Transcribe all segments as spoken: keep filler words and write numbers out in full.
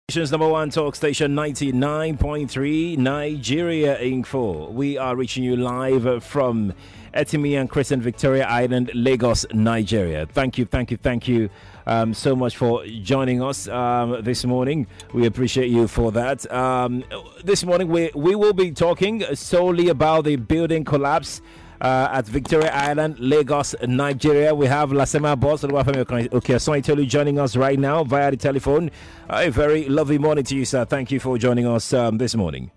Nation's number one talk station, ninety-nine point three Nigeria Info. We are reaching you live from Etimi and Crescent, Victoria Island, Lagos, Nigeria. Thank you, thank you, thank you um, so much for joining us um, this morning. We appreciate you for that. Um, this morning, we, we will be talking solely about the building collapse Uh, at Victoria Island, Lagos, Nigeria. We have Lasema Boss okay, Soitolu joining us right now via the telephone. A very lovely morning to you, sir. Thank you for joining us um, this morning.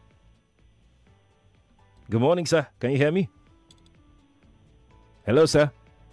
Good morning, sir. Can you hear me? Hello, sir.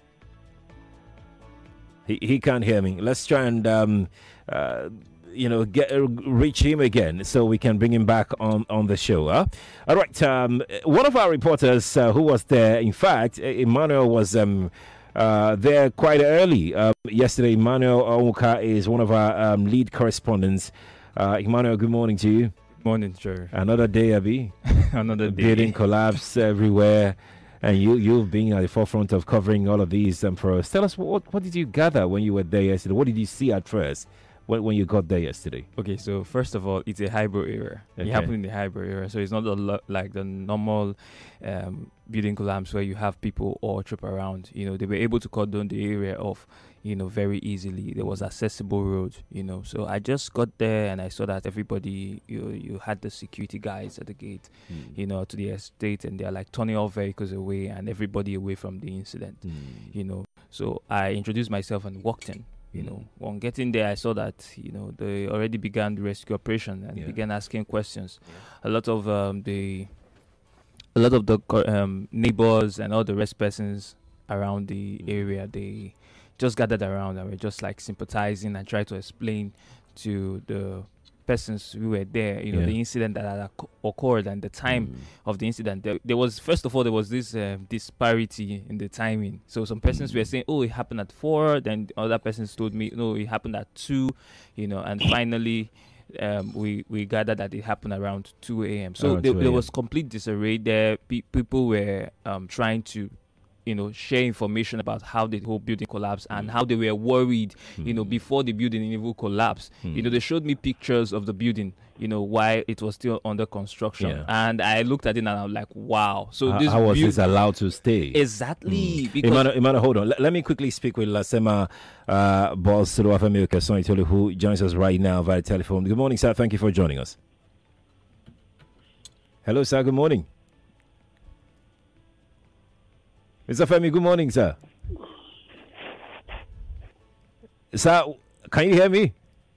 He he can't hear me. Let's try and um, uh, you know, get uh, reach him again so we can bring him back on, on the show. Huh? All right. Um, one of our reporters uh, who was there, in fact, Emmanuel was um, uh, there quite early uh, yesterday. Emmanuel Onwuka is one of our um, lead correspondents. Uh, Emmanuel, good morning to you. Good morning, Joe. Another day, Abi. Another day. Building collapse everywhere. And you, you've been at the forefront of covering all of these um, for us. Tell us, what, what did you gather when you were there yesterday? What did you see at first? When, when you got there yesterday? Okay, so first of all, it's a hybrid area. Okay. It happened in the hybrid area, so it's not a lo- like the normal um, building collapse where you have people all trip around. You know, they were able to cut down the area off, you know, very easily. There was accessible road, you know. So I just got there and I saw that everybody, you you had the security guys at the gate, mm. you know, to the estate, and they're like turning all vehicles away and everybody away from the incident, mm. you know. So I introduced myself and walked in. You know, on getting there, I saw that, you know, they already began the rescue operation and yeah. began asking questions. Yeah. A lot of um, the, a lot of the um, neighbors and all the rest persons around the mm. area, they just gathered around and were just like sympathizing and tried to explain to the persons who were there, you know, yeah. the incident that had occurred and the time mm. of the incident. There, there was, first of all, there was this uh, disparity in the timing. So some persons mm. were saying, oh, it happened at four. Then other persons told me, no, it happened at two, you know, and finally um, we, we gathered that it happened around two a.m. So there, there was complete disarray there. Pe- people were um, trying to, you know, share information about how the whole building collapsed and mm. how they were worried, mm. you know, before the building even collapsed. Mm. You know, they showed me pictures of the building, you know, while it was still under construction. Yeah. And I looked at it and I was like, wow. So how, this how was bu- this allowed to stay? Exactly. Mm. Because Emmanuel, Emmanuel, hold on. L- let me quickly speak with Lasema uh, Boss who joins us right now via telephone. Good morning, sir. Thank you for joining us. Hello, sir. Good morning. Mister Femi, good morning, sir. Sir, can you hear me?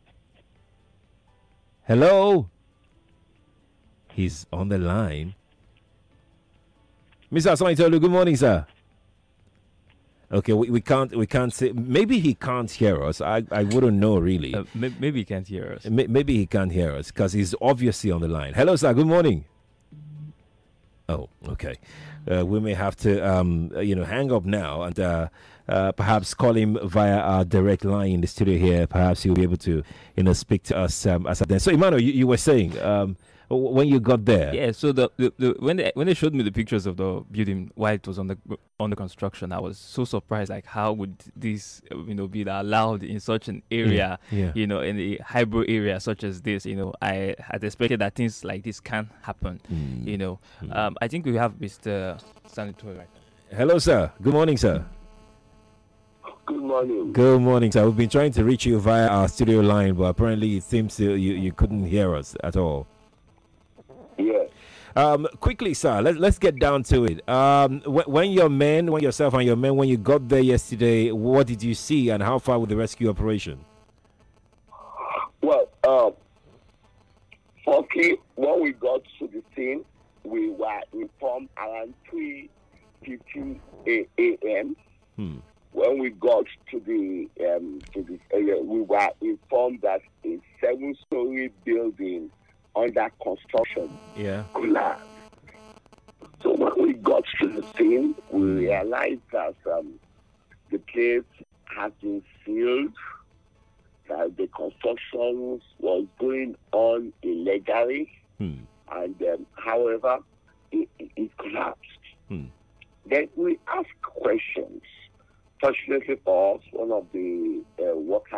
Hello? He's on the line. Mister Asonitolu, good morning, sir. Okay, we, we can't we can't say. Maybe he can't hear us. I, I wouldn't know really. Uh, maybe he can't hear us. Maybe he can't hear us because he's obviously on the line. Hello, sir. Good morning. Oh, okay. Uh, we may have to, um, you know, hang up now and uh, uh, perhaps call him via our direct line in the studio here. Perhaps he'll be able to, you know, speak to us um, as then. So, Emmanuel, you, you were saying um, when you got there. Yeah. So the, the, the when they when they showed me the pictures of the building while it was on the on the construction, I was so surprised. Like, how would this, you know, be allowed in such an area? Yeah. Yeah. You know, in a hybrid area such as this. You know, I had expected that things like this can happen. Mm. You know, mm. um, I think we have Mister Sanitoy right now. Hello, sir. Good morning, sir. Good morning. Good morning, sir. We've been trying to reach you via our studio line, but apparently it seems you, you couldn't hear us at all. Yeah. Um, quickly, sir, let, let's get down to it. Um, wh- when your men, when yourself and your men, when you got there yesterday, what did you see and how far with the rescue operation? Well, uh, firstly, when we got to the scene, we were informed around three fifteen a.m. Hmm. When we got to the um, to this area, we were informed that a seven-story building under construction yeah. collapsed. So when we got to the scene, we realized that um, the place has been sealed, that the construction was going on illegally, hmm. and um, however, it, it collapsed. Hmm. Then we asked questions. Fortunately for us, one of the uh, workers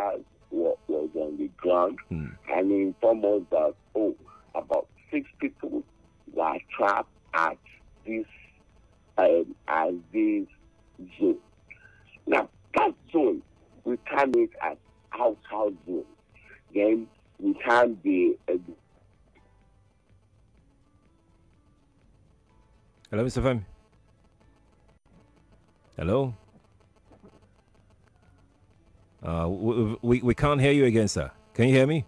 was, was on the ground, mm. and he informed us that, oh, about six people were trapped at this, um, at this zone. Now, that zone, we term it as outer zone. Then we term the... Uh, Hello, Mister Femi. Hello? Uh, we, we, we can't hear you again, sir. Can you hear me?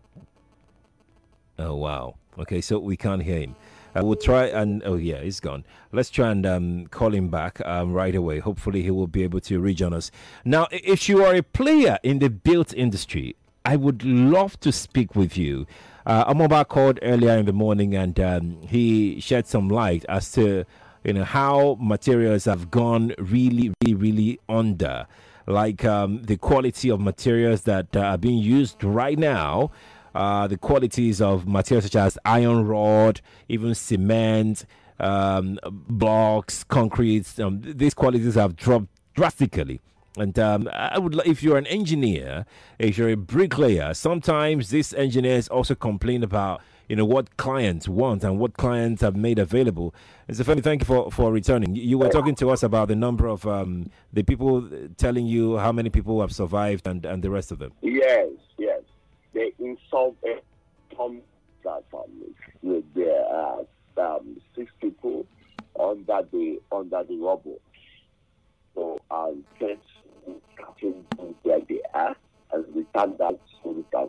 Oh, wow. Okay, so we can't hear him. Uh, we'll try and... Oh, yeah, he's gone. Let's try and um, call him back um, right away. Hopefully, he will be able to rejoin us. Now, if you are a player in the built industry, I would love to speak with you. Uh, Amoba called earlier in the morning, and um, he shed some light as to, you know, how materials have gone really, really, really under. Like um, the quality of materials that uh, are being used right now, uh, the qualities of materials such as iron rod, even cement, um, blocks, concrete. Um, these qualities have dropped drastically. And um, I would, if you're an engineer, if you're a bricklayer, sometimes these engineers also complain about, you know, what clients want and what clients have made available. And so, Femi, thank you for, for returning. You were talking to us about the number of um, the people telling you how many people have survived and, and the rest of them. Yes, yes. They insolved some families with their uh, um, six people under the under the rubble. So um, just catching where they are, and we turn that so we can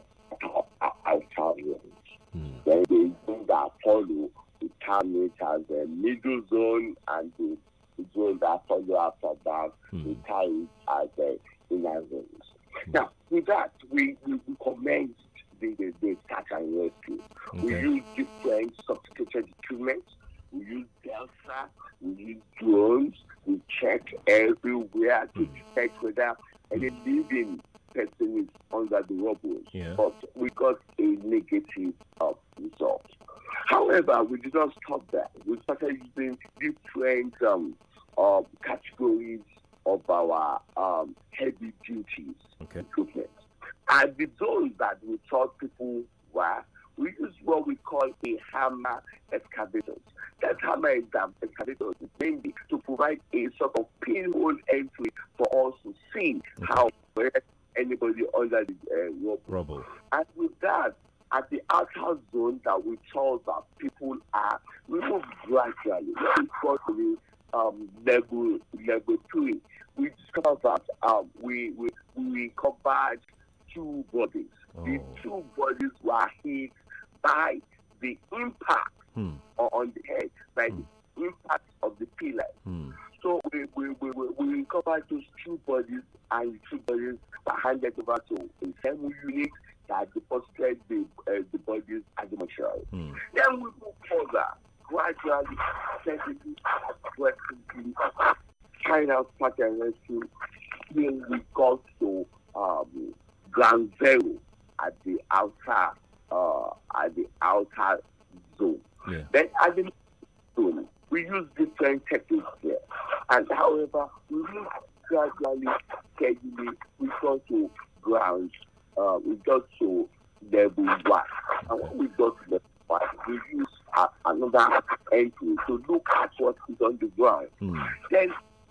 outside rooms. Then they do that follow, we term it as a middle zone, and the, the zone that follow after that, mm. we term it as a inner zones. Mm. Now, with that, we, we, we commenced the, the, the search and rescue. Okay. We use different sophisticated equipment. We use Delta, we use drones, we check everywhere to mm. check whether any living person is under the rubble. Yeah. But we got a negative uh, result. However, we did not stop there. We started using different um, uh, categories of our um, heavy duties okay. equipment. And the zones that we thought people were, we used what we call a hammer excavators. That hammer excavators is mainly to provide a sort of pinhole entry for us to see okay. how anybody under the uh, rubble. rubble. And with that, at the outer zone that we thought that people are, we move gradually. When we got to the um, level, level three, we discovered that um, we, we, we covered two bodies. Oh. The two bodies were hit by the impact hmm. on the head, by hmm. the impact of the pillar. Hmm. So we, we, we, we recovered those two bodies, and the two bodies were handed over to a seven unit that deposited the, uh, the bodies at the mortuary. Hmm. Then we move further, gradually, steadily, aggressively, carrying out search and rescue till we got to um, ground zero at the outer, uh, at the outer zone. Yeah. Then at the zone, we use different techniques here. And however, we move gradually, steadily, we got to ground, uh, we got to level one. And when we got to level one, we use uh, another entry to look at what is on the ground. Mm. Then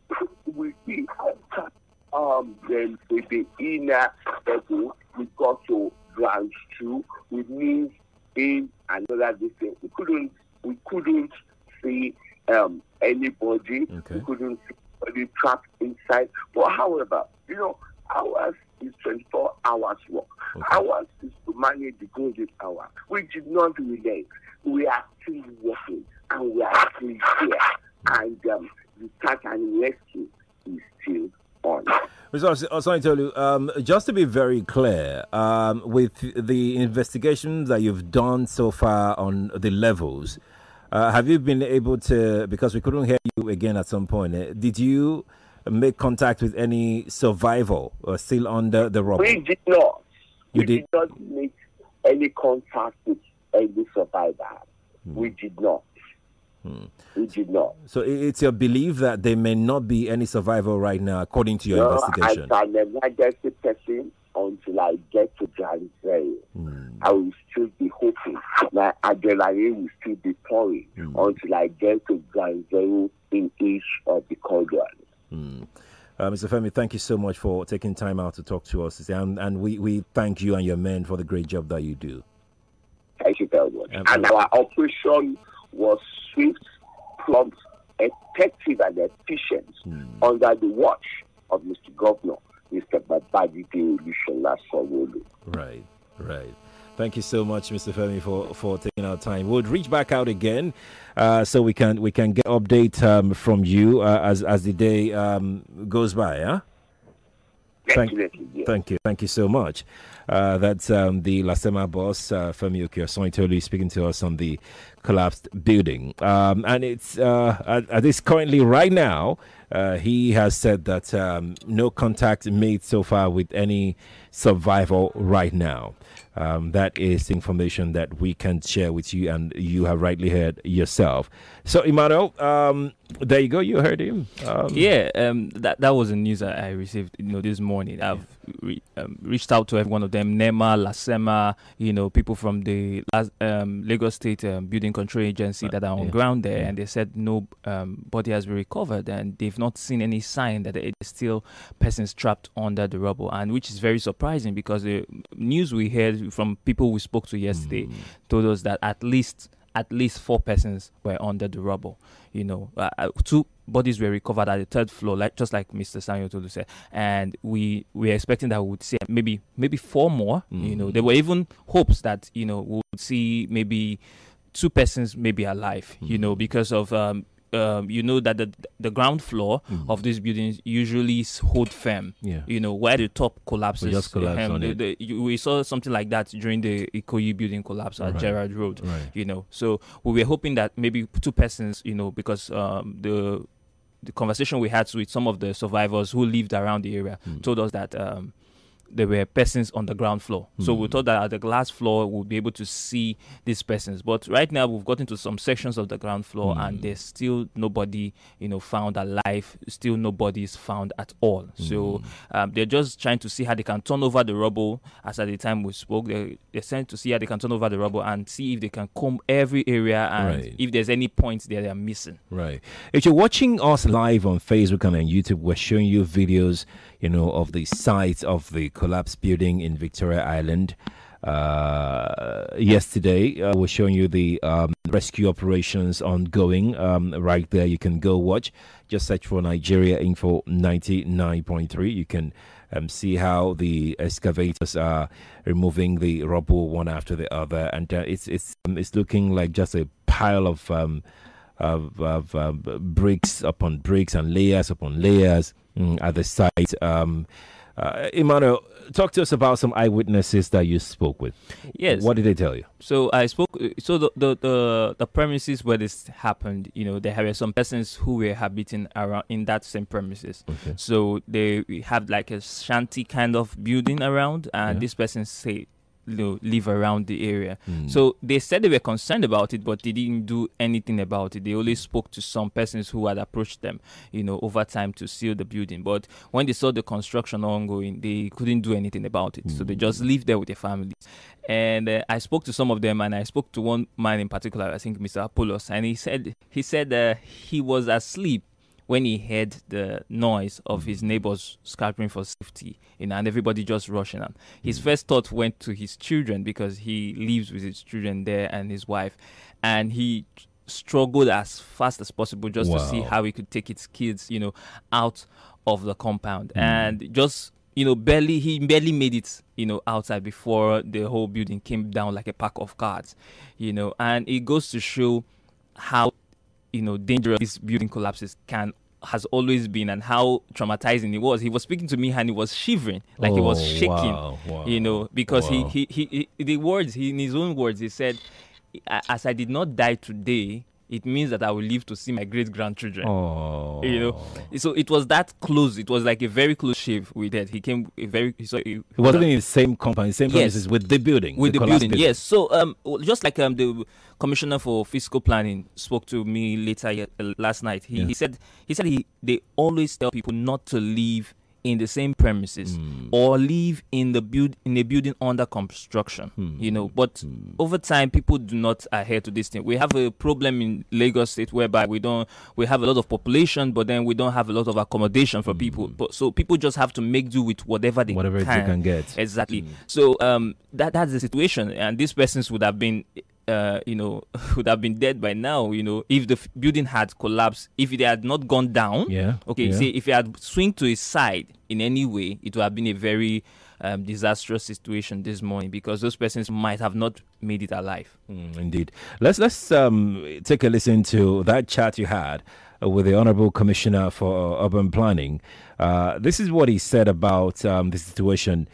we see after um, then with the inner level, we got to ground two, which means in another distance. We couldn't, we couldn't see um, anybody. Okay. We couldn't see anybody trapped inside. But however, you know, ours is twenty-four hours work. Okay. Ours is to manage the golden hour. We did not relent. We are still working, and we are still here. And um, the search and rescue is still on. Mister Osonitolu, um, just to be very clear, um, with the investigations that you've done so far on the levels, uh, have you been able to, because we couldn't hear you again at some point, uh, did you make contact with any survival or still under the rubble? We did not. You we did? did not make any contact with any survivor. Hmm. We did not. Hmm. We did not. So it's your belief that there may not be any survival right now, according to your no, investigation? As an emergency person, until I get to Grand Zero. Mm. I will still be hoping. My adrenaline will still be pouring mm. until I get to Grand Zero in each of the quadrants. Mm. Uh, Mister Femi, thank you so much for taking time out to talk to us today. And, and we, we thank you and your men for the great job that you do. Thank you very much. Um, and our operation was swift, prompt, effective, and efficient mm. under the watch of Mister Governor, Mister Babajide Olusola Sanwo-Olu. Right, right. Thank you so much, Mister Femi, for, for taking our time. We'll reach back out again uh, so we can we can get update um, from you uh, as as the day um, goes by. Huh? Thank, yes. thank you, thank you so much. Uh, that's um, the Lasema boss, uh, Femi Okeosonitolu, speaking to us on the collapsed building. Um, and it's uh, at, at this currently right now, uh, he has said that um, no contact made so far with any survivor right now. Um, that is information that we can share with you, and you have rightly heard yourself. So, Emmanuel, um, there you go. You heard him. Um, yeah, um, that that was the news that I received. You know, this morning. I've re- um, reached out to every one of them: NEMA, LASEMA. You know, people from the um, Lagos State um, Building Control Agency that are on yeah. ground there, yeah. and they said no um, body has been recovered, and they've not seen any sign that there is still persons trapped under the rubble, and which is very surprising because the news we heard from people we spoke to yesterday mm. told us that at least at least four persons were under the rubble. You know, uh, two bodies were recovered at the third floor, like just like Mister Sanwo-Olu said, and we we are expecting that we would see maybe maybe four more. Mm. You know, there were even hopes that you know we would see maybe two persons maybe alive. Mm. You know, because of um, Um, you know that the the ground floor mm. of these buildings usually hold firm. Yeah. You know, where the top collapses. We just collapse um, on the, it. the, you, we saw something like that during the Ikoyi building collapse at right. Gerrard Road. Right. You know, so we were hoping that maybe two persons. You know, because um, the the conversation we had with some of the survivors who lived around the area mm. told us that. Um, there were persons on the ground floor. Mm. So we thought that at the glass floor we'll be able to see these persons. But right now we've gotten to some sections of the ground floor mm. and there's still nobody, you know, found alive. Still nobody is found at all. Mm. So um, they're just trying to see how they can turn over the rubble. As at the time we spoke, they're, they're trying to see how they can turn over the rubble and see if they can comb every area and right. if there's any points there they're missing. Right. If you're watching us live on Facebook and on YouTube, we're showing you videos, you know, of the site of the collapsed building in Victoria Island. Uh, yesterday, uh, we're showing you the um, rescue operations ongoing. Um, right there, you can go watch. Just search for Nigeria Info ninety-nine point three. You can um, see how the excavators are removing the rubble one after the other, and uh, it's it's um, it's looking like just a pile of um, of, of um, bricks upon bricks and layers upon layers. Mm, at the site. Um, uh, Emmanuel, talk to us about some eyewitnesses that you spoke with. Yes. What did they tell you? So I spoke, so the, the, the, the premises where this happened, you know, there were some persons who were habiting around in that same premises. Okay. So they have like a shanty kind of building around, and yeah. this person say, you know, live around the area. Mm. So they said they were concerned about it, but they didn't do anything about it. They only spoke to some persons who had approached them, you know, over time to seal the building. But when they saw the construction ongoing, they couldn't do anything about it. Mm. So they just lived there with their families. And uh, I spoke to some of them, and I spoke to one man in particular, I think Mister Apollos, and he said he said uh, he was asleep when he heard the noise of his neighbors scattering for safety, you know, and everybody just rushing out. His first thought went to his children because he lives with his children there and his wife, and he struggled as fast as possible just wow. to see how he could take his kids, you know, out of the compound, mm. and just, you know, barely he barely made it, you know, outside before the whole building came down like a pack of cards, you know, and it goes to show how, you know, dangerous these building collapses can has always been and how traumatizing it was. He was speaking to me and he was shivering, like oh, he was shaking, wow, wow, you know, because wow. he, he, he, he, the words, he, in his own words, he said, as I did not die today, it means that I will live to see my great-grandchildren. Oh. You know, so it was that close. It was like a very close shave with that. He came a very. He, saw, he, he was living in the same compound, same yes. premises with the building, with the, the building. building. Yes. So um, just like um, the commissioner for fiscal planning spoke to me later uh, last night. He, yeah. he said he said he they always tell people not to live in the same premises mm. or live in the build in a building under construction. Mm. You know, but mm. over time, people do not adhere to this thing. We have a problem in Lagos State whereby we don't we have a lot of population, but then we don't have a lot of accommodation for mm. people. But so people just have to make do with whatever they whatever can. they can get. Exactly. Mm. So um, that that's the situation, and these persons would have been. Uh, you know, would have been dead by now, you know, if the f- building had collapsed, if it had not gone down. Yeah. Okay, yeah. say if it had swung to its side in any way, it would have been a very um, disastrous situation this morning because those persons might have not made it alive. Mm, indeed. Let's let's um, take a listen to that chat you had uh, with the Honorable Commissioner for Urban Planning. Uh, this is what he said about um, the situation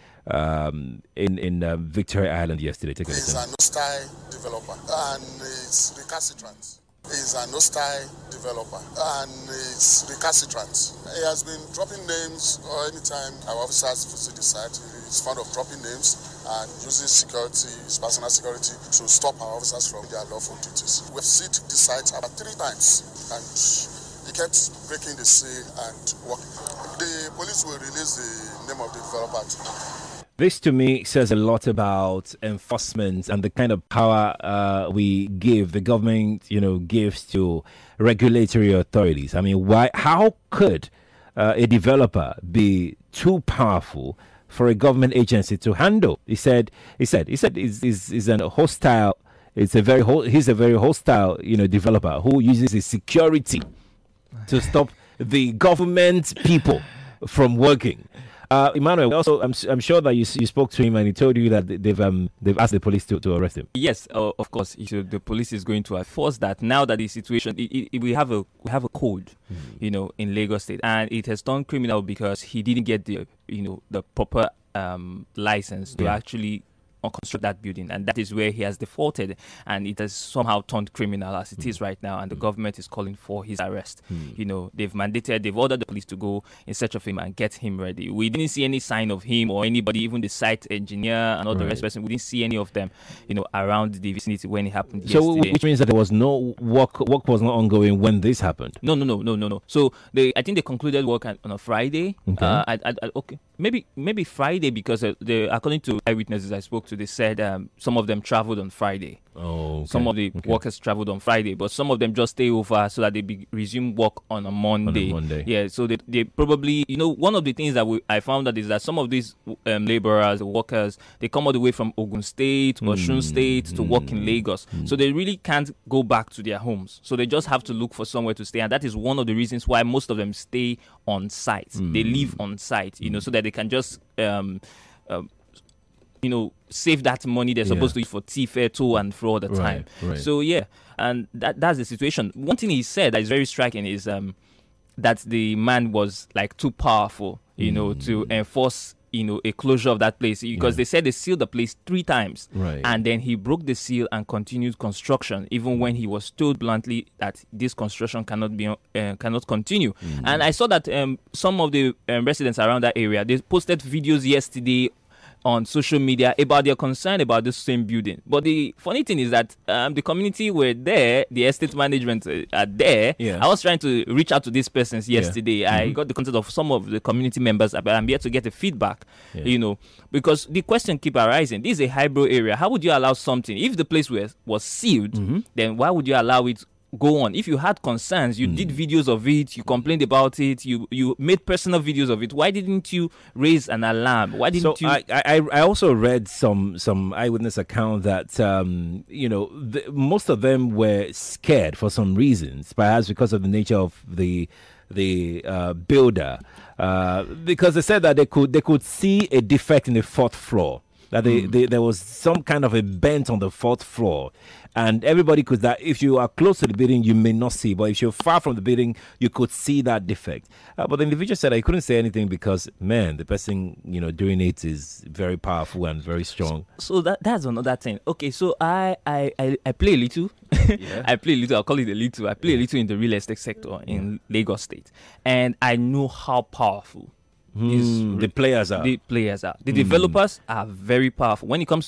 um, in in uh, Victoria Island yesterday. Take a listen. He's an hostile developer and it's recalcitrant. He's an hostile developer and it's recalcitrant. He has been dropping names or anytime our officers visit the site. He's fond of dropping names and using security, his personal security, to stop our officers from their lawful duties. We've visited the site about three times and he kept breaking the seal and walking. The police will release the name of the developer. This to me says a lot about enforcement and the kind of power uh, we give, the government, you know, gives to regulatory authorities. I mean, why? How could uh, a developer be too powerful for a government agency to handle? He said. He said. He said. Is is is an hostile. It's a very. Ho- he's a very hostile, you know, developer who uses his security to stop the government people from working. Uh, Emmanuel, also, I'm I'm sure that you you spoke to him and he told you that they've um they've asked the police to, to arrest him. Yes, uh, of course. So the police is going to enforce that now that the situation. It, it, we have a we have a code, mm. you know, in Lagos State, and it has turned criminal because he didn't get the you know the proper um license to yeah. actually construct that building, and that is where he has defaulted, and it has somehow turned criminal as it mm. is right now, and the mm. government is calling for his arrest. Mm. You know, they've mandated, they've ordered the police to go in search of him and get him ready. We didn't see any sign of him or anybody, even the site engineer and all right. the rest person. We didn't see any of them, you know, around the vicinity when it happened. So, yesterday. Which means that there was no work. Work was not ongoing when this happened. No, no, no, no, no, no. So they, I think they concluded work on a Friday. Okay. Uh, I, I, I, okay, maybe, maybe Friday because uh, they, according to eyewitnesses I spoke to, they said. Um, Some of them traveled on Friday. Oh, okay. Some of the okay. workers traveled on Friday, but some of them just stay over so that they be, resume work on a Monday. On a Monday. Yeah, so they, they probably, you know, one of the things that we, I found out is that some of these um, laborers, workers, they come all the way from Ogun State, Osun mm. State to mm. work in Lagos. Mm. So they really can't go back to their homes. So they just have to look for somewhere to stay. And that is one of the reasons why most of them stay on site. Mm. They live on site, you know, so that they can just... Um, um, you know, save that money they're yeah. supposed to use for tea fare to and fro all the time. Right, right. So, yeah, and that that's the situation. One thing he said that is very striking is um, that the man was, like, too powerful, you mm. know, to enforce, you know, a closure of that place. Because yeah. they said they sealed the place three times. Right. And then he broke the seal and continued construction, even when he was told bluntly that this construction cannot be uh, cannot continue. Mm. And I saw that um, some of the um, residents around that area, they posted videos yesterday on social media about their concern about this same building. But the funny thing is that um, the community were there, the estate management uh, are there. Yeah. I was trying to reach out to these persons yesterday. Yeah. I mm-hmm. got the contact of some of the community members, but I'm here to get the feedback, yeah. you know, because the question keep arising. This is a hybrid area. How would you allow something? If the place was, was sealed, mm-hmm. then why would you allow it go on? If you had concerns, you mm. did videos of it, you complained about it, you you made personal videos of it. Why didn't you raise an alarm? Why didn't so you? I, I I also read some some eyewitness account that um you know the, most of them were scared for some reasons, perhaps because of the nature of the the uh, builder, uh, because they said that they could they could see a defect in the fourth floor. That they, mm. they, there was some kind of a bent on the fourth floor, and everybody could that if you are close to the building you may not see, but if you're far from the building you could see that defect. Uh, but the individual said I couldn't say anything because man, the person you know doing it is very powerful and very strong. So, so that that's another thing. Okay, so I I I, I play a little. Yeah. I play a little. I'll call it a little. I play yeah. a little in the real estate sector in Lagos State, and I know how powerful. Mm, the players are. The players are. The mm. developers are very powerful. When it comes to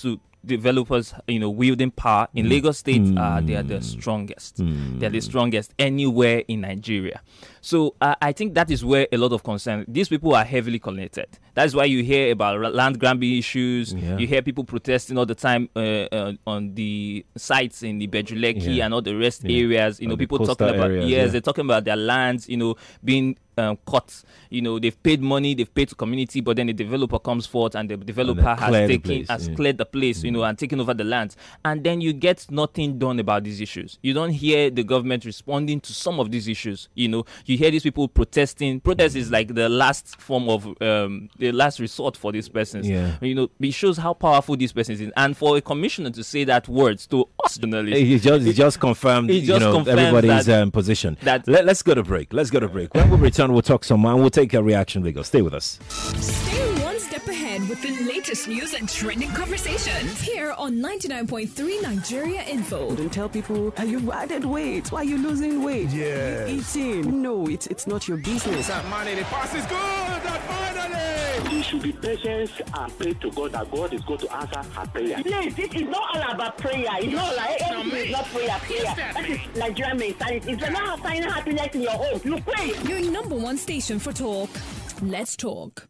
developers, you know, wielding power in Lagos State, mm. uh, they are the strongest. Mm. They are the strongest anywhere in Nigeria. So uh, I think that is where a lot of concern. These people are heavily connected. That's why you hear about land grabbing issues. Yeah. You hear people protesting all the time uh, uh, on the sites in the Bejuleki yeah. and all the rest yeah. areas. You know, people talking about areas, yes, yeah. they're talking about their lands. You know, being um, cut. You know, they've paid money, they've paid to community, but then the developer comes forth and the developer and has taken place, has yeah. cleared the place. Mm. You know, and taken over the lands, and then you get nothing done about these issues. You don't hear the government responding to some of these issues. You know, you hear these people protesting. Protest is like the last form of um, the last resort for these persons. Yeah. You know, it shows how powerful these persons is. And for a commissioner to say that words to us journalists, it just it just confirmed, it just you know, everybody's that, um, position. That Let, let's go to break. Let's go to break. When we return, we'll talk some more and we'll take a reaction. Lagos. Stay with us. Stay one step ahead with the latest news and trending conversations here on ninety-nine point three Nigeria Info. Don't tell people, are you added weight? Why are you losing weight? Yeah. You eating? No, it's it's not your business. That money, the pass is good. That finally. We should be patient and pray to God that God is going to answer our prayer. Please, this is not all about prayer. It's not like everything is not prayer. Prayer. That, that is Nigerian mentality. It's not finding happiness in your home. You pray. Your number one station for talk. Let's talk.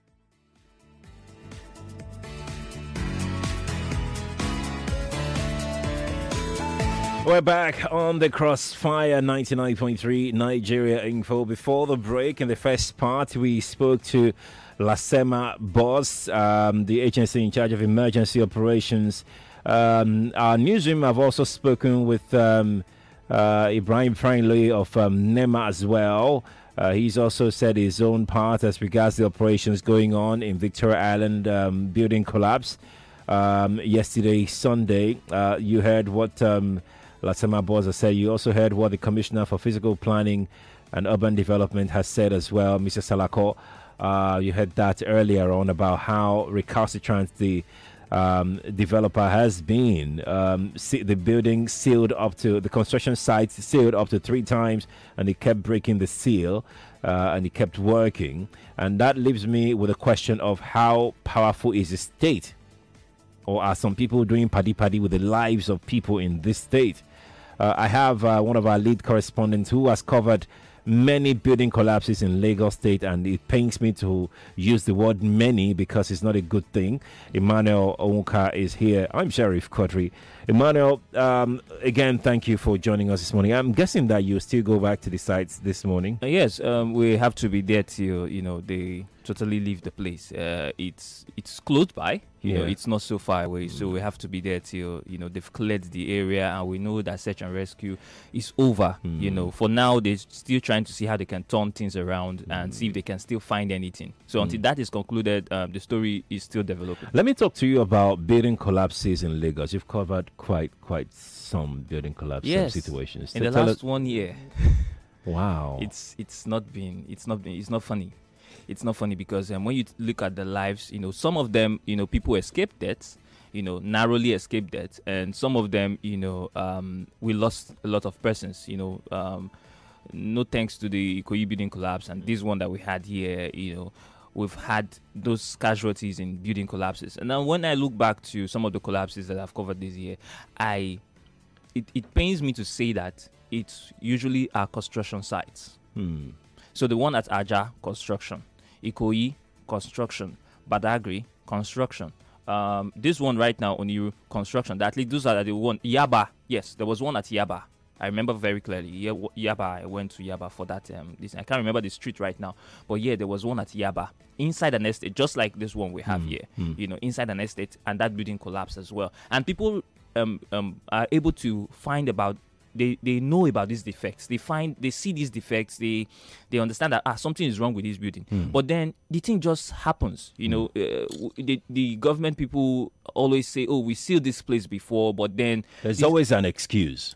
We're back on the Crossfire ninety-nine point three Nigeria Info. Before the break, in the first part, we spoke to Lasema Boss, um, the agency in charge of emergency operations. Um, our newsroom have also spoken with um, uh, Ibrahim Franley of um, NEMA as well. Uh, he's also said his own part as regards the operations going on in Victoria Island um, building collapse. Um, yesterday, Sunday, uh, you heard what um, Lasema Boza said. You also heard what the Commissioner for Physical Planning and Urban Development has said as well, Mister Salako. Uh, you heard that earlier on about how recalcitrant the um, developer has been. Um, the building sealed up to, the construction site sealed up to three times, and he kept breaking the seal, uh, and he kept working. And that leaves me with a question of how powerful is the state? Or are some people doing paddy-paddy with the lives of people in this state? Uh, I have uh, one of our lead correspondents who has covered many building collapses in Lagos State, and it pains me to use the word many because it's not a good thing. Emmanuel Onwuka is here. I'm Sheriff Quadri. Emmanuel, um, again, thank you for joining us this morning. I'm guessing that you still go back to the sites this morning. Uh, yes, um, we have to be there till, you know, they totally leave the place. Uh, it's it's close by, you yeah. know, it's not so far away, mm. so we have to be there till, you know, they've cleared the area, and we know that search and rescue is over. Mm. You know, for now they're still trying to see how they can turn things around mm. and see if they can still find anything. So mm. until that is concluded, um, the story is still developing. Let me talk to you about building collapses in Lagos. You've covered quite quite some building collapse yes. situations. In the last us- one year. Wow. It's it's not been it's not been it's not funny. It's not funny because um, when you look at the lives, you know, some of them, you know, people escaped death, you know, narrowly escaped death, and some of them, you know, um, we lost a lot of persons, you know, um, no thanks to the Ikoyi building collapse and this one that we had here, you know, we've had those casualties in building collapses. And now when I look back to some of the collapses that I've covered this year, I, it, it pains me to say that it's usually our construction sites. Hmm. So the one at Aja, construction. Ikoyi, construction. Badagry, construction. Um, this one right now, Oniru, construction. At least those are the one. Yaba, yes, there was one at Yaba. I remember very clearly. Yaba, I went to Yaba for that. Um, this, I can't remember the street right now. But yeah, there was one at Yaba. Inside an estate, just like this one we have mm, here. Mm. You know, inside an estate, and that building collapsed as well. And people um, um, are able to find about They they know about these defects. They find they see these defects. They they understand that ah something is wrong with this building. Mm. But then the thing just happens. You mm. know, uh, the the government people always say, oh, we sealed this place before, but then there's always an excuse.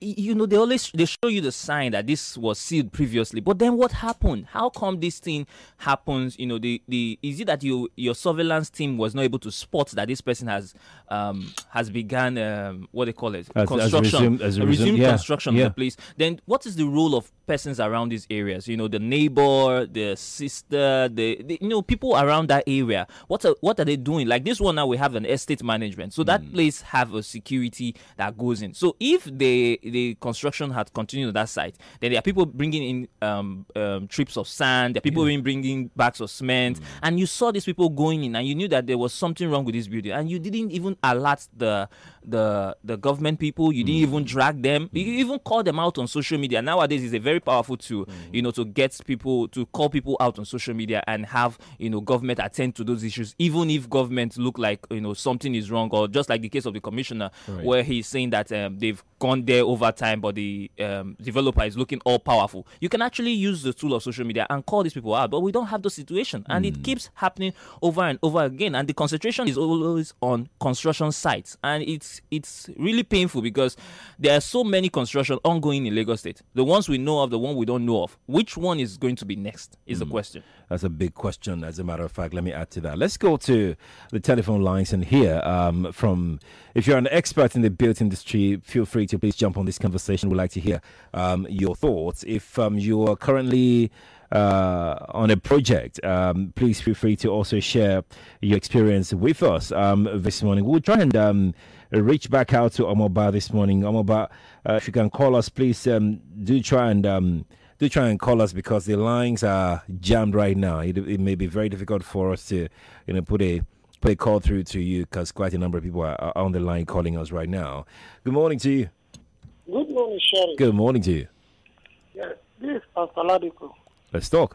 you know, they always they show you the sign that this was sealed previously, but then what happened? How come this thing happens? You know, the the is it that you your surveillance team was not able to spot that this person has um has begun um what they call it as, construction, as resumed, as resumed resumed, yeah. construction yeah. of the place? Then what is the role of persons around these areas? You know, the neighbor, the sister, the, the you know people around that area. What are what are they doing? Like this one now, we have an estate management, so that mm. place have a security that goes in. So if they the construction had continued on that site, then there are people bringing in um, um, trips of sand, there are people yeah. bringing bags of cement, mm. and you saw these people going in, and you knew that there was something wrong with this building, and you didn't even alert the the the government people. You didn't mm. even drag them. Mm. You even call them out on social media. Nowadays, it's a very powerful tool, mm. you know, to get people to call people out on social media and have you know government attend to those issues, even if government look like you know something is wrong, or just like the case of the commissioner, right. where he's saying that um, they've gone there over time, but the um, developer is looking all powerful. You can actually use the tool of social media and call these people out, but we don't have those situations, and mm. it keeps happening over and over again. And the concentration is always on construction sites, and it's it's really painful because there are so many construction ongoing in Lagos State. The ones we know of, the one we don't know of. Which one is going to be next? Is mm. the question. That's a big question, as a matter of fact. Let me add to that. Let's go to the telephone lines and hear um, from, if you're an expert in the built industry, feel free to please jump on this conversation. We'd like to hear um, your thoughts. If um, you are currently uh, on a project, um, please feel free to also share your experience with us um, this morning. We'll try and um, reach back out to Omoba this morning. Omoba, uh, if you can call us, please um, do try and... Um, Do try and call us because the lines are jammed right now. It, it may be very difficult for us to, you know, put a put a call through to you because quite a number of people are, are on the line calling us right now. Good morning to you. Good morning, Sherry. Good morning to you. Yes, this is Pastor Ladipo. Let's talk.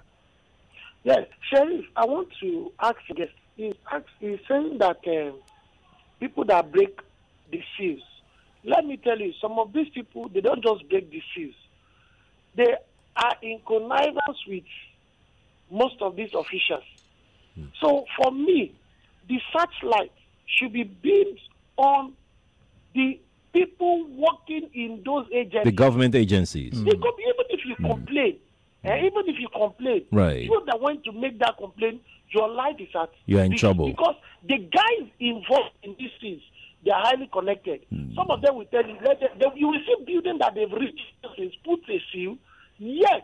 Yes, Sheriff, I want to ask you this. He's, he's saying that um, people that break the seals. Let me tell you, some of these people, they don't just break the seals. They are in connivance with most of these officials. Mm. So for me, the searchlight should be built on the people working in those agencies. The government agencies. Mm. They could be, even if you mm. complain, mm. and even if you complain, right. you that went to make that complaint, your life is at You're in risk. trouble. Because the guys involved in these things, they are highly connected. Mm. Some of them will tell you, let them, they, you will see building that they've reached, put a seal, yes,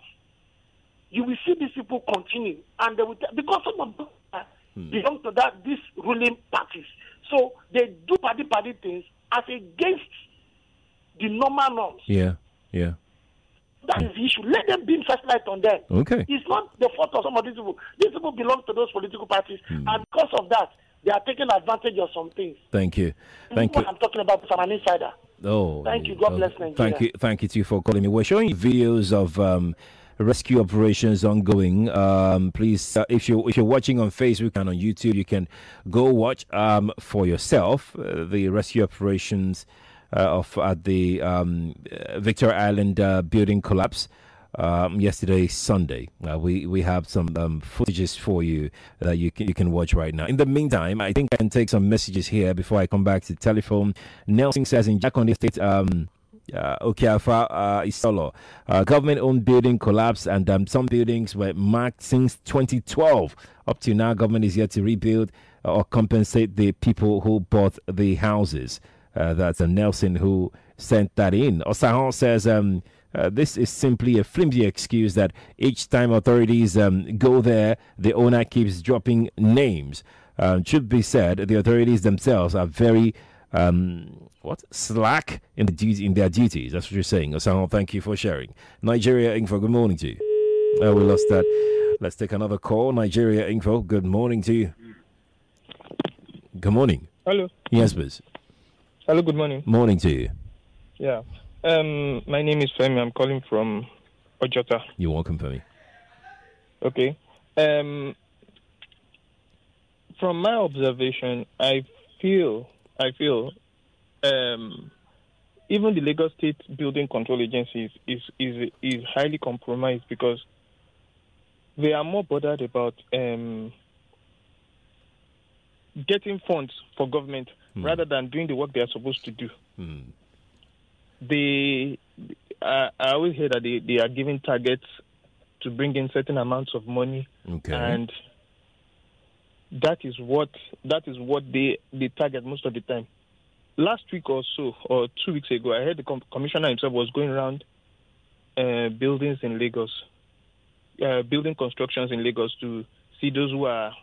you will see these people continue, and they will t- because some of them uh, hmm. belong to that these ruling parties, so they do party party things as against the normal norms. Yeah, yeah. That yeah. is the issue. Let them beam first light on them. Okay. It's not the fault of some of these people. These people belong to those political parties, hmm. and because of that, they are taking advantage of some things. Thank you. This Thank is you. what I'm talking about. I'm an insider. Oh, thank you. God oh, bless Nigeria. Thank you. Thank you to you for calling me. We're showing you videos of um, rescue operations ongoing. Um, please, uh, if you if you're watching on Facebook and on YouTube, you can go watch um, for yourself uh, the rescue operations uh, of at the um, Victoria Island uh, building collapse. Um, yesterday, Sunday, uh, we we have some um, footages for you that you can you can watch right now. In the meantime, I think I can take some messages here before I come back to the telephone. Nelson says in Jacondi State, um, uh, Okeafa uh, Isolo, uh, government-owned building collapsed, and um, some buildings were marked since twenty twelve. Up to now, government is yet to rebuild or compensate the people who bought the houses. Uh, that's a Nelson who sent that in. Osahon says. Um, Uh, this is simply a flimsy excuse that each time authorities um, go there, the owner keeps dropping names. Uh, should be said, the authorities themselves are very um, what slack in the duty in their duties. That's what you're saying. Osama, thank you for sharing. Nigeria Info, good morning to you. Uh, we lost that. Let's take another call. Nigeria Info, good morning to you. Good morning. Hello. Yes, please. Hello, good morning. Morning to you. Yeah. Um, my name is Femi. I'm calling from Ojota. You're welcome, Femi. Okay. Um, from my observation, I feel, I feel, um, even the Lagos State Building Control Agency is, is is is highly compromised because they are more bothered about um, getting funds for government mm. rather than doing the work they are supposed to do. Mm. they, uh, I always hear that they, they are giving targets to bring in certain amounts of money, okay. and that is what that is what they, they target most of the time. Last week or so, or two weeks ago, I heard the com- commissioner himself was going around uh, buildings in Lagos, uh, building constructions in Lagos to see those who are.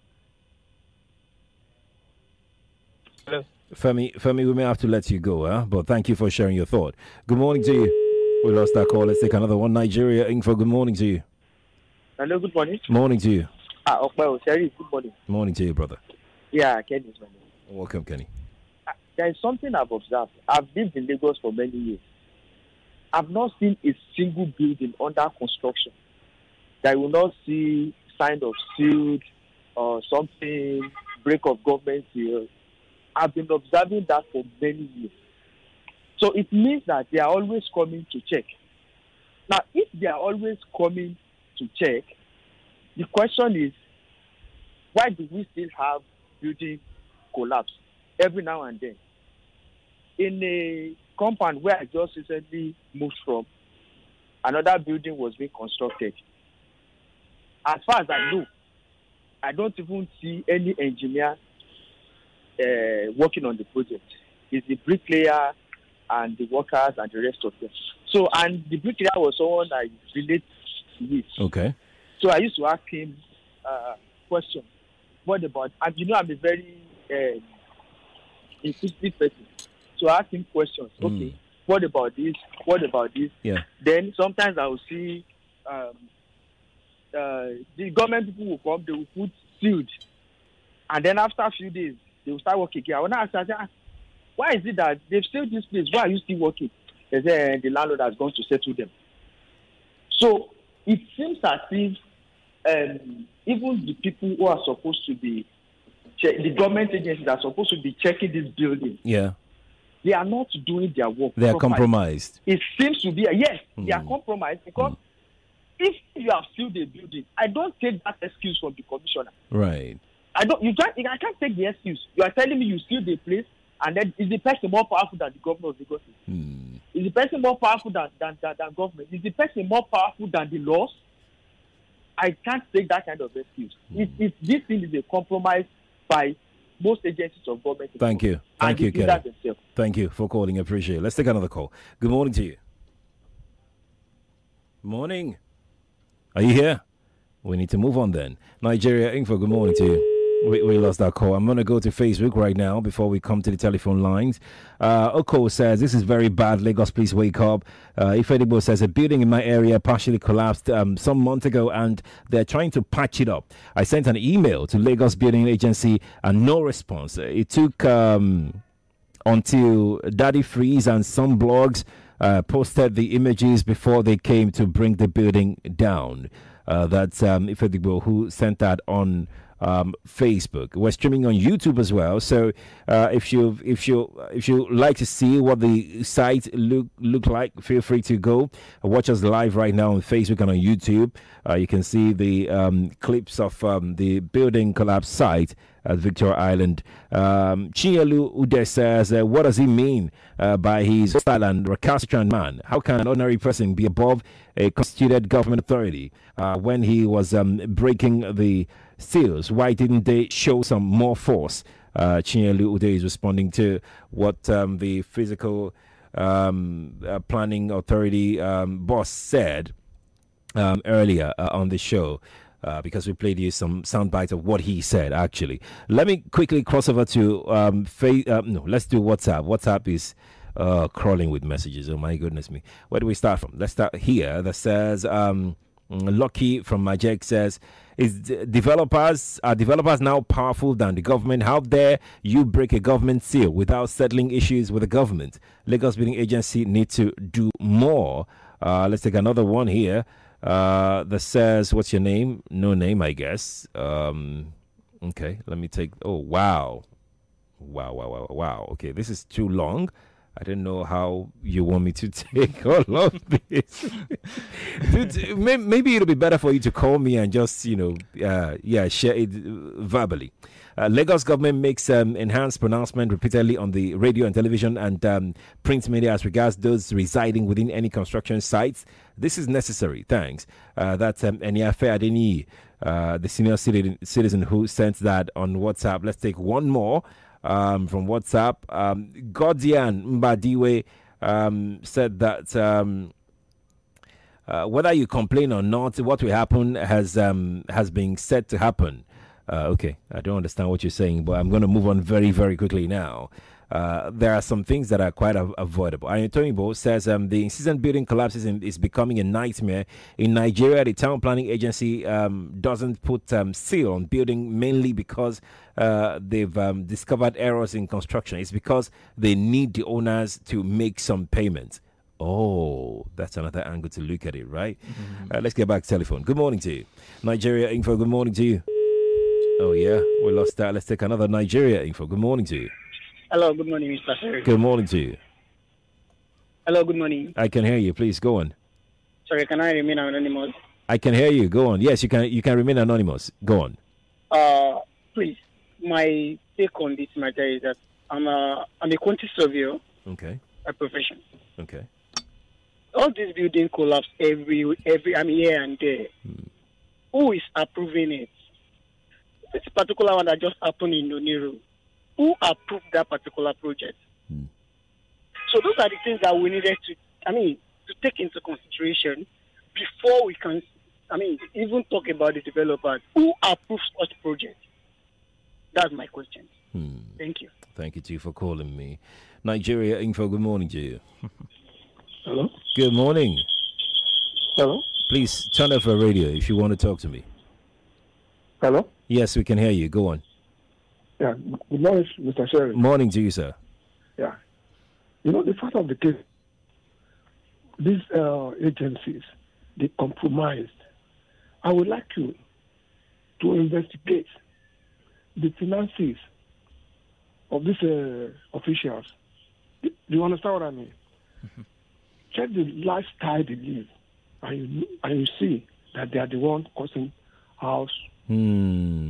Hello? Femi, Femi, we may have to let you go, huh? But thank you for sharing your thought. Good morning to you. We lost our call. Let's take another one. Nigeria Info. Good morning to you. Hello, good morning. Morning to you. Ah, okay, Sherry, good morning. Morning to you, brother. Yeah, Kenny is my name. Welcome, Kenny. Uh, there is something I've observed. I've lived in Lagos for many years. I've not seen a single building under construction that I will not see sign of sealed or something, break of government seal. I've been observing that for many years. So it means that they are always coming to check. Now, if they are always coming to check, the question is, why do we still have building collapse every now and then? In a compound where I just recently moved from, another building was being constructed. As far as I know, I don't even see any engineer uh, working on the project. It's the bricklayer and the workers and the rest of them. So, and the bricklayer was someone I relate with. Okay. So I used to ask him uh, questions. What about, and you know, I'm a very uh, inquisitive person. So I ask him questions. Okay, mm. what about this? What about this? Yeah. Then sometimes I will see um, uh, the government people will come, they will put sealed. And then after a few days, they will start working again. I will now ask, ask, why is it that they've sealed this place? Why are you still working? They say the landlord has gone to settle them. So it seems as if um, even the people who are supposed to be, che- the government agencies that are supposed to be checking this building, yeah, they are not doing their work. They are properly. compromised. It seems to be, a, yes, mm. they are compromised because mm. if you have sealed a building, I don't take that excuse from the commissioner. Right. I don't. You can't. I can't take the excuse. You are telling me you sealed the place, and then is the person more powerful than the governor of Lagos? Mm. Is the person more powerful than, than, than, than government? Is the person more powerful than the laws? I can't take that kind of excuse. Mm. If, if this thing is a compromise by most agencies of government. Thank you. Thank you, Kenny. Themselves. Thank you for calling. I appreciate it. Let's take another call. Good morning to you. Morning. Are you here? We need to move on then. Nigeria Info, good morning to you. We, we lost our call. I'm going to go to Facebook right now before we come to the telephone lines. Uh, Oko says, this is very bad. Lagos, please wake up. Uh, Ifedibo says, a building in my area partially collapsed um, some months ago and they're trying to patch it up. I sent an email to Lagos Building Agency and no response. It took um, until Daddy Freeze and some blogs uh, posted the images before they came to bring the building down. Uh, that's um, Ifedibo who sent that on Um, Facebook. We're streaming on YouTube as well. So uh, if you if you if you like to see what the site look look like, feel free to go watch us live right now on Facebook and on YouTube. Uh, you can see the um, clips of um, the building collapse site at Victoria Island. Um, Chinyelu Ude says, uh, what does he mean uh, by his hostile and recalcitrant man? How can an ordinary person be above a constituted government authority? Uh, when he was um, breaking the seals, why didn't they show some more force? Uh, Chinyelu Ude is responding to what um, the physical um, uh, planning authority um, boss said um, earlier uh, on the show. Uh, because we played you some sound bites of what he said, actually. Let me quickly cross over to, um, fa- uh, no, let's do WhatsApp. WhatsApp is uh, crawling with messages. Oh, my goodness me. Where do we start from? Let's start here. That says, um, Lucky from Majek says, is d- developers, are developers now powerful than the government? How dare you break a government seal without settling issues with the government? Lagos Building Agency need to do more. Uh, let's take another one here. Uh, that says, what's your name? No name, I guess. Um, okay, let me take, oh, wow. Wow, wow, wow, wow. Okay, this is too long. I didn't know how you want me to take all of this. Dude, maybe it'll be better for you to call me and just, you know, uh, yeah, share it verbally. Uh, Lagos government makes um, enhanced pronouncement repeatedly on the radio and television and um, print media as regards those residing within any construction sites. This is necessary. Thanks. Uh, that's um, Enyafe Adeni, uh, the senior citizen, citizen who sent that on WhatsApp. Let's take one more um, from WhatsApp. Um, Godian Mbadiwe um, said that um, uh, whether you complain or not, what will happen has um, has been said to happen. Uh, okay, I don't understand what you're saying, but I'm going to move on very, very quickly now. Uh, there are some things that are quite av- avoidable. Ayotonibo says um, the incessant building collapses in, is becoming a nightmare. In Nigeria, the town planning agency um, doesn't put um, seal on building mainly because uh, they've um, discovered errors in construction. It's because they need the owners to make some payments. Oh, that's another angle to look at it, right? Mm-hmm. Uh, let's get back to telephone. Good morning to you. Nigeria Info, good morning to you. Oh, yeah, we lost that. Let's take another Nigeria Info. Good morning to you. Hello, good morning, Mister Sir. Good morning to you. Hello, good morning. I can hear you. Please go on. Sorry, can I remain anonymous? I can hear you. Go on. Yes, you can. You can remain anonymous. Go on. Uh, please. My take on this matter is that I'm a I'm a quantity surveyor. Okay. By profession. Okay. All this building collapse every every I mean here and there. Hmm. Who is approving it? This particular one that just happened in Oniru. Who approved that particular project? Hmm. So those are the things that we needed to, I mean, to take into consideration before we can, I mean, even talk about the developers. Who approves such project? That's my question. Hmm. Thank you. Thank you, too, for calling me. Nigeria Info, good morning to you. Hello? Good morning. Hello? Please turn off your radio if you want to talk to me. Hello? Yes, we can hear you. Go on. Yeah, good morning, Mister Sherry. Morning to you, sir. Yeah. You know, the fact of the case, these uh, agencies, they compromised. I would like you to investigate the finances of these uh, officials. Do you understand what I mean? Mm-hmm. Check the lifestyle they live, and you, and you see that they are the ones causing house. Hmm.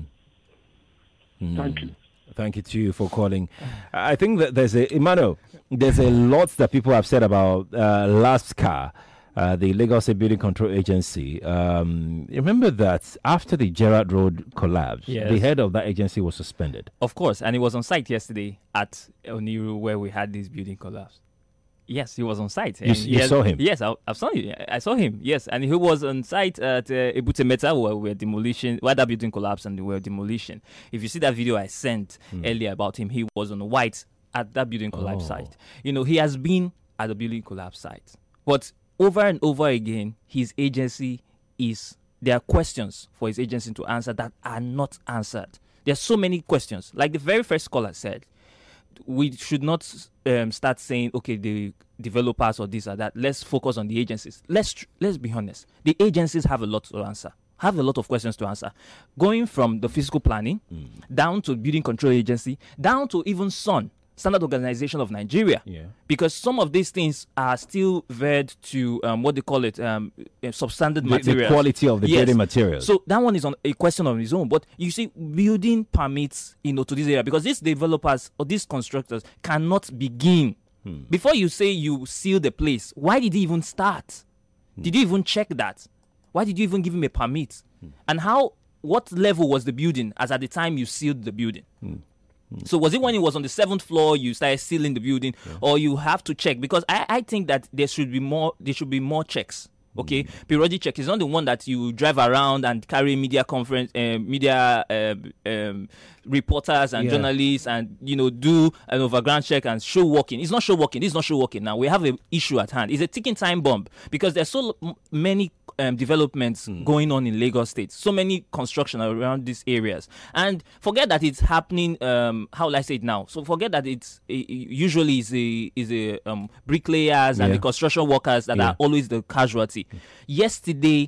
Mm. Thank you. Thank you to you for calling. I think that there's a, Emmanuel, there's a lot that people have said about uh, LASCA, uh, the Lagos Building Control Agency. Um, remember that after the Gerrard Road collapse, yes. the head of that agency was suspended. Of course, and he was on site yesterday at Oniru where we had this building collapse. Yes, he was on site. You, you has, saw him? Yes, I, I've saw him. I saw him. Yes, and he was on site at uh, Ebute Meta where we were demolition, where that building collapsed and we were demolition. If you see that video I sent mm. earlier about him, he was on white at that building collapse oh. site. You know, he has been at the building collapse site, but over and over again, his agency is there are questions for his agency to answer that are not answered. There are so many questions. Like the very first caller said, we should not um, start saying, okay, the developers or this or that. Let's focus on the agencies. Let's tr- let's be honest. The agencies have a lot to answer, have a lot of questions to answer. Going from the physical planning, mm. down to building control agency, down to even S O N, Standard Organization of Nigeria. Yeah. Because some of these things are still veered to um, what they call it, um, substandard the, materials. The quality of the yes. building materials. So that one is on a question of its own. But you see, building permits, you know, to this area, because these developers or these constructors cannot begin. Hmm. Before you say you seal the place, why did he even start? Hmm. Did you even check that? Why did you even give him a permit? Hmm. And how, what level was the building as at the time you sealed the building? Hmm. So was it when it was on the seventh floor you started sealing the building, yeah. or you have to check? Because I, I think that there should be more. There should be more checks. Okay, mm. periodic check is not the one that you drive around and carry media conference, uh, media uh, um, reporters and yeah. journalists, and you know do an overground check and show walking. It's not show walking. It's not show walking. Now we have an issue at hand. It's a ticking time bomb because there's so m- many um, developments mm. going on in Lagos State. So many construction around these areas, and forget that it's happening. Um, how will I say it now? So forget that it's it usually is a is a um, bricklayers and yeah. the construction workers that yeah. are always the casualty. Yesterday,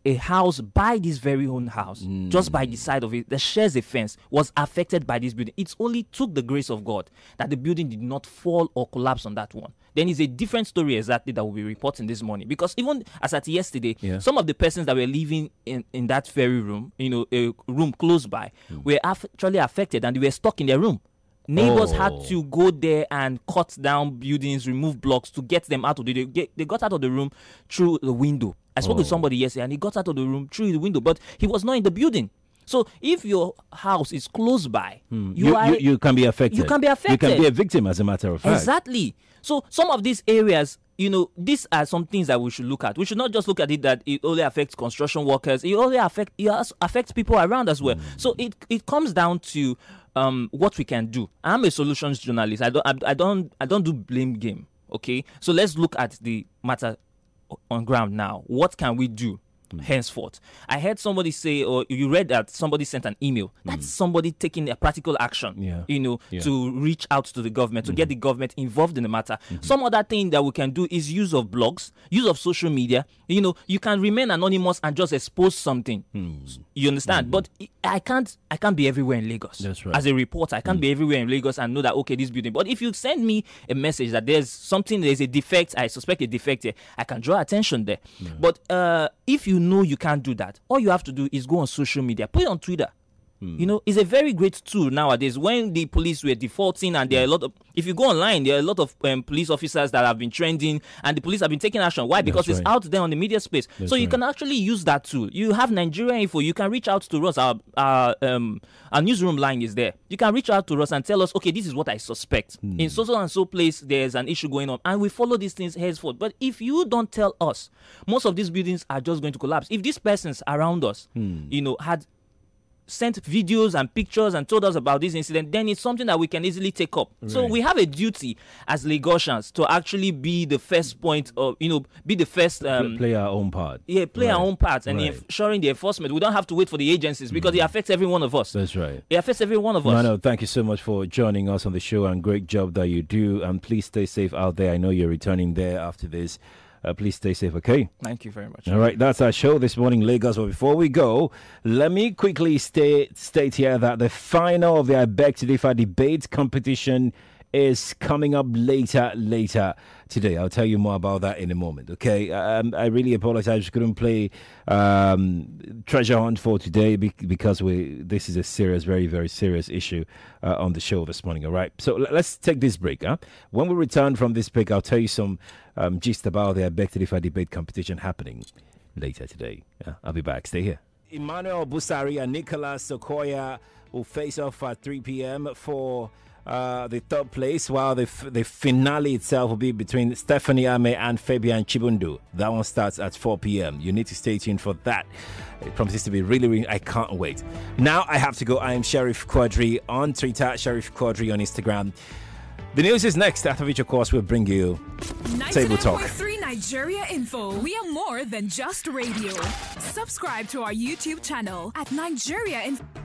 a house by this very own house, mm. just by the side of it, that shares a fence, was affected by this building. It only took the grace of God that the building did not fall or collapse on that one. Then it's a different story exactly that we'll be reporting this morning. Because even as at yesterday, yeah. some of the persons that were living in, in that very room, you know, a room close by, mm. were actually affected and they were stuck in their room. Neighbors oh. had to go there and cut down buildings, remove blocks to get them out of the. They, get, they got out of the room through the window. I spoke oh. with somebody yesterday and he got out of the room through the window, but he was not in the building. So if your house is close by, hmm. you, you, are, you, you can be affected. You can be affected. You can be a victim, as a matter of fact. Exactly. So some of these areas, you know, these are some things that we should look at. We should not just look at it that it only affects construction workers. It only affect it also affects people around as well. Mm. So it it comes down to um what we can do. I'm a solutions journalist. I don't I, I don't I don't do blame game. Okay, so let's look at the matter on ground now. What can we do? Mm. Henceforth, I heard somebody say, or you read that somebody sent an email. That's mm. somebody taking a practical action, yeah. you know, yeah. to reach out to the government, to mm. get the government involved in the matter. Mm-hmm. Some other thing that we can do is use of blogs, use of social media. You know, you can remain anonymous and just expose something. Mm. You understand? Mm-hmm. But I can't, I can't be everywhere in Lagos. That's right. As a reporter, I can't mm. be everywhere in Lagos and know that, okay, this building. But if you send me a message that there's something, there's a defect, I suspect a defect here, I can draw attention there. Yeah. But uh, if you know you can't do that, all you have to do is go on social media, put it on Twitter. Hmm. You know, it's a very great tool nowadays. When the police were defaulting, and there are a lot of, if you go online, there are a lot of um, police officers that have been trending, and the police have been taking action. Why? Because That's it's right. out there on the media space. That's so you right. can actually use that tool. You have Nigeria Info. You can reach out to us. Our our, um, our newsroom line is there. You can reach out to us and tell us, okay, this is what I suspect. Hmm. In so so and so place, there's an issue going on, and we follow these things henceforth. But if you don't tell us, most of these buildings are just going to collapse. If these persons around us, hmm. you know, had sent videos and pictures and told us about this incident, then it's something that we can easily take up. Right. So we have a duty as Lagosians to actually be the first point of, you know, be the first um, play our own part. Yeah, play right. our own part and right. ensuring the enforcement. We don't have to wait for the agencies because mm. it affects every one of us. That's right. It affects every one of us. No, no, thank you so much for joining us on the show, and great job that you do. And please stay safe out there. I know you're returning there after this. Uh, please stay safe, okay? Thank you very much. All right, that's our show this morning, Lagos. But before we go, let me quickly state, state here that the final of the I Beg to Differ debate competition is coming up later, later today. I'll tell you more about that in a moment, okay? Um, I really apologize. We couldn't play um, Treasure Hunt for today because we this is a serious, very, very serious issue uh, on the show this morning, all right? So let's take this break, huh? When we return from this break, I'll tell you some um, gist about the I Beg to Differ debate competition happening later today. Yeah, I'll be back. Stay here. Emmanuel Busari and Nicholas Sokoya will face off at three p.m. for Uh, the third place, while the f- the finale itself will be between Stephanie Ame and Fabian Chibundu. That one starts at four p.m. You need to stay tuned for that. It promises to be really, really, I can't wait. Now I have to go. I am Sheriff Quadri on Twitter, Sheriff Quadri on Instagram. The news is next, after which, of course, we'll bring you Table Talk. ninety-nine point three Nigeria Info. We are more than just radio. Subscribe to our YouTube channel at Nigeria Info.